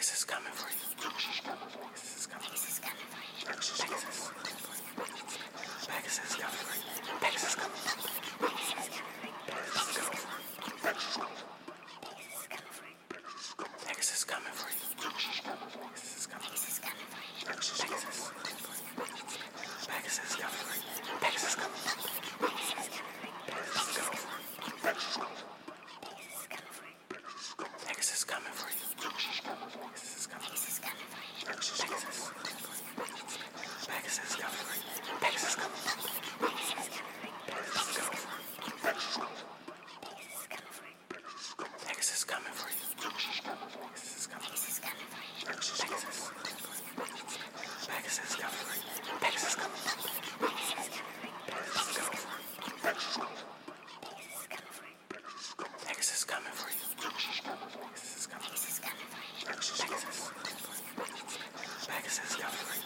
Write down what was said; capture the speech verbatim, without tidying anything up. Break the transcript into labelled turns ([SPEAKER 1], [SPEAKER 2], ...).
[SPEAKER 1] Pegasus is coming for you. Pegasus is coming for you. Pegasus. Pegasus is coming for you. Pegasus is coming for you. Pegasus is coming for you. Pegasus is coming for you. Pegasus. Pegasus is coming for you. Pegasus is coming for you. Pegasus is coming for you. Pegasus is coming for you. Pegasus. Pegasus is coming for you. Pegasus is coming for you. Pegasus is coming for you. Pegasus is coming for you. Pegasus. Pegasus is coming for you. Pegasus is coming for you. Pegasus is coming for you. Pegasus is coming for you. Pegasus. Pegasus is coming for you.